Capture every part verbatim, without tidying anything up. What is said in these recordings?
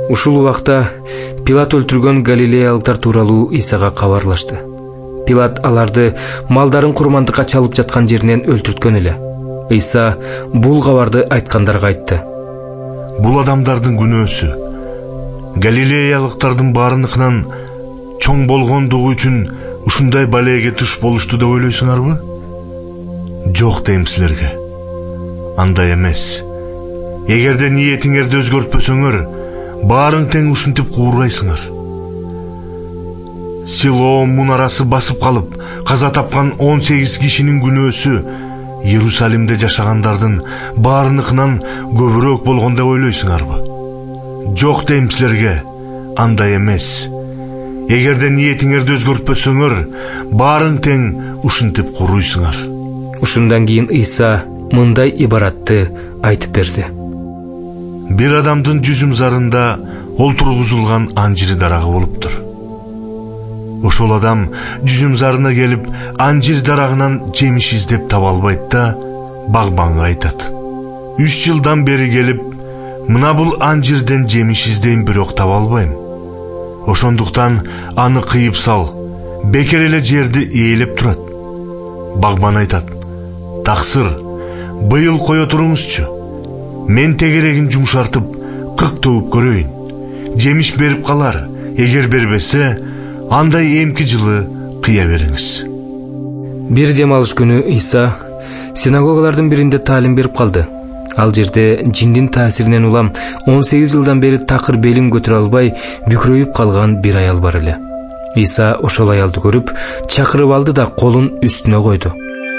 Ушул убакта Пилат өлтүргөн галилеялыктар тууралуу Исага кабарлашты. Пилат аларды малдарын курмандыкка чалып жаткан жеринен өлтүрткөн эле. Иса бул кабарды айткандарга айтты. Бул адамдардын күнөөсү галилеялыктардын баарыныкынан чоң болгондугу үчүн ушундай балеге туш болушту деп ойлойсуңарбы? Жок дейм силерге. Андай эмес. Эгерде ниетиңерди өзгөртпөсөңөр, баарың тең ушинтип куургайсыңар. Силоом мунарасы басып калып, каза тапкан он сегиз кишинин күнөөсү Иерусалимде жашагандардын баарыныкынан көбүрөөк болгон деп ойлойсуңарбы? Жок дейм силерге, андай эмес. Эгерде ниетиңерди өзгөртпөсөңөр, баарың тең ушинтип куруйсуңар. Ушундан кийин Иса мындай ибаратты айтып берди. Бир адамдын жүзүм зарында олтургузулган анжир дарагы болуптур. Ошол адам жүзүм зарына келип, анжир дарагынан жемиш издеп таба албайт да, багбанга айтат. Үч жылдан бери келип, мына бул анжирден жемиш издейм, бирок таба албайм. Ошондуктан аны кыйып сал, бекер эле жерди ээлеп турат. Багбан айтат: таксыр, быйыл кое туруңузчу. Мен тегерегин жумшартып, кык төгүп көрөйүн. Жемиш берип калар, эгер бербесе, андай эмки жылы кыя бериңиз. Бир дем алыш күнү Иса синагогалардын биринде таалим берип калды. Ал жерде жиндин таасиринен улам он сегиз жылдан бери такыр белин көтөрө албай бүкрөйүп калган бир аял бар эле. Иса ошол аялды көрүп, чакырып алды да колун үстүнө койду.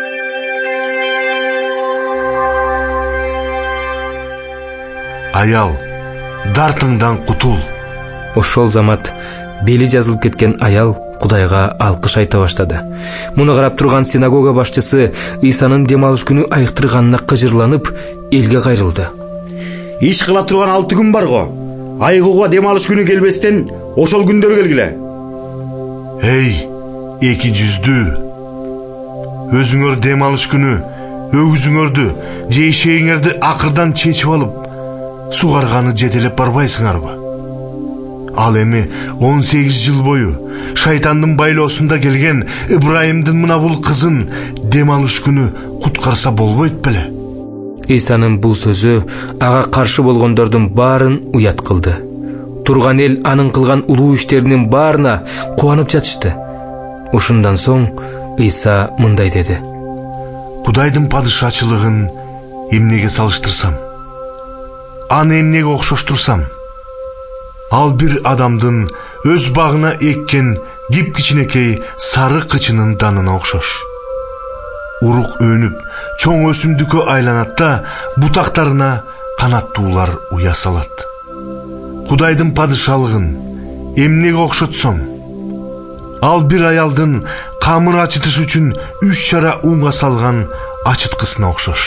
Аял, дартыңдан кутул. Ошол замат бели жазылып кеткен аял Кудайга алкыш айта баштады. Муну карап турган синагога башчысы Исанын дем алыш күнү айыктырганына кыжырланып, элге кайрылды. Иш кыла турган алты күн бар го. Айгууга дем алыш күнү келбестен ошол күндөр келгиле. Эй, эки жүздүү. Өзүңөр дем алыш күнү өгүзүңөрдү же ишегиңерди акырдан чечип алып, сугарганы жетелеп барбайсыңарбы? Ал эми он сегиз жыл бою шайтандын байлоосунда келген Ибраимдин мына бул кызын дем алыш күнү куткарса болбойт беле? Исанын бул сөзү ага каршы болгондордун баарын уят кылды. Турган эл анын кылган улуу иштеринин баарына кубанып жатышты. Ушундан соң Иса мындай деди: Кудайдын падышачылыгын эмнеге салыштырсам? Аны эмнеге окшоштурсам? Ал бир адамдын өз багына эккен кип-кичинекей сары кычынын данына окшош. Урук өнүп, чоң өсүмдүккө айланат да, бутактарына канаттуулар уя салат. Кудайдын падышалыгын эмнеге окшотсоң? Ал бир аялдын камыр ачытыш үчүн үч чара унга салган ачыткысына окшош.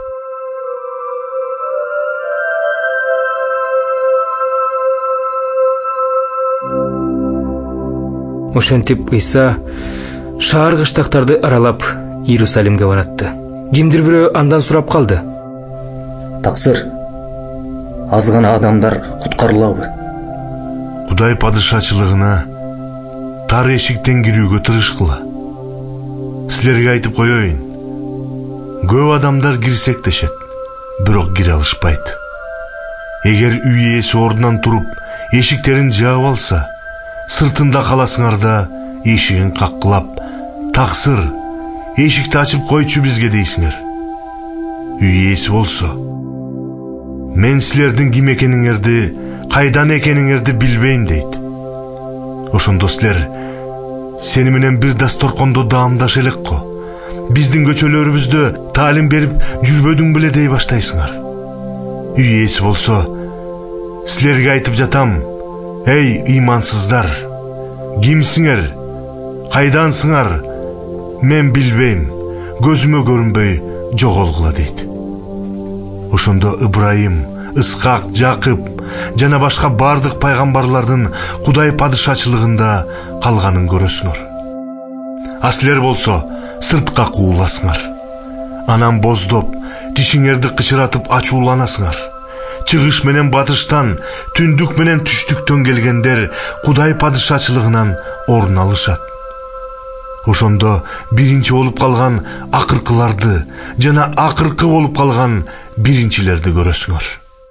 Ошентип Иса шаар кыштактарды аралап Иерусалимге баратты. Кимдир бирөө андан сурап калды: Таксыр, аз гана адамдар куткарылабы? Кудай падышачылыгына тар эшиктен кирүүгө тырышкыла. Силерге айтып коеюн, көп адамдар кирсек дешет, бирок кире алышпайт. Эгер үй ээси ордунан туруп, эшиктерин жаап алса, сыртында каласыңар да эшигин каккылап: таксыр, эшикти ачып койчу бизге дейсиңер. Үй ээси болсо: мен силердин ким экениңерди, кайдан экениңерди билбейм дейт. Ошондо силер сени менен бир дасторкондо даамдаш элек го, биздин көчөлөрүбүздө таалим берип жүрбөдүң беле дей баштайсыңар. Үй ээси болсо: силерге айтып жатам, эй ыймансыздар, кимсиңер, кайдансыңар, мен билбейм, көзүмө көрүнбөй жоголгула дейт. Ошондо Ибраим, Исхак, Жакып жана башка бардык пайгамбарлардын Кудай падышачылыгында калганын көрөсүңөр. А силер болсо сыртка кууласыңар. Анан боздоп, тишиңерди кычыратып ачууланасыңар. чыгыш менен батыштан, түндүк менен түштүктөн келгендер Кудай падышачылыгынан орун алышат. Ошондо биринчи болуп калган акыркыларды жана акыркы болуп калган биринчилерди көрөсүңөр.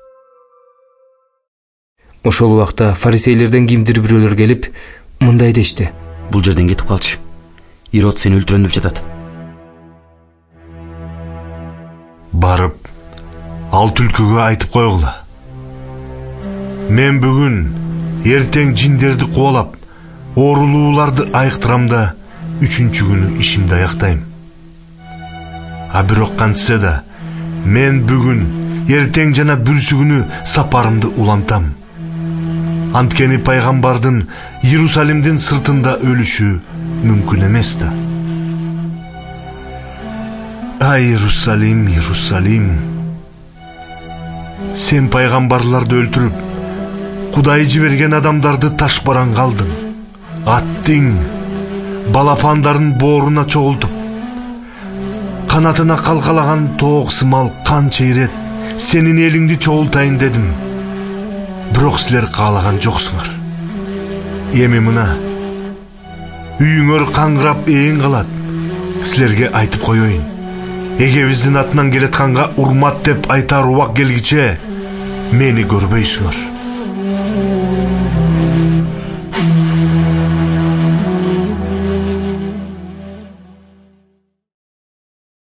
Ошол убакта фарисейлерден кимдир бирөөлөр келип, мындай дешти: Бул жерден кетип калчы. Ирод сени өлтүрөм деп жатат. Барып, ал түлкүгө айтып койгула. Мен бүгүн эртең жиндерди кубалап, оорулууларды айыктырам да, үчүнчү күнү ишимди аяктайм. А бирок кантсе да, мен бүгүн эртең жана бүрсү күнү сапарымды улантам. Анткени пайгамбардын Иерусалимдин сыртында өлүшү мүмкүн эмес да. Ай Иерусалим, Иерусалим, сен пайгамбарларды өлтүрүп, Кудай жиберген адамдарды ташбаран калдың. Аттың балапандарын бооруна чогултуп, канатына калкалаган тоок сымал канча ирет сенин элиңди чогултайын дедим. Бирок силер каалаган жоксуңар. Эми мына үйүңөр каңгырап ээн калат. Силерге айтып коеюн. Эгебиздин атынан келатканга урмат деп айтар убак келгиче мени көрбөйсүңөр.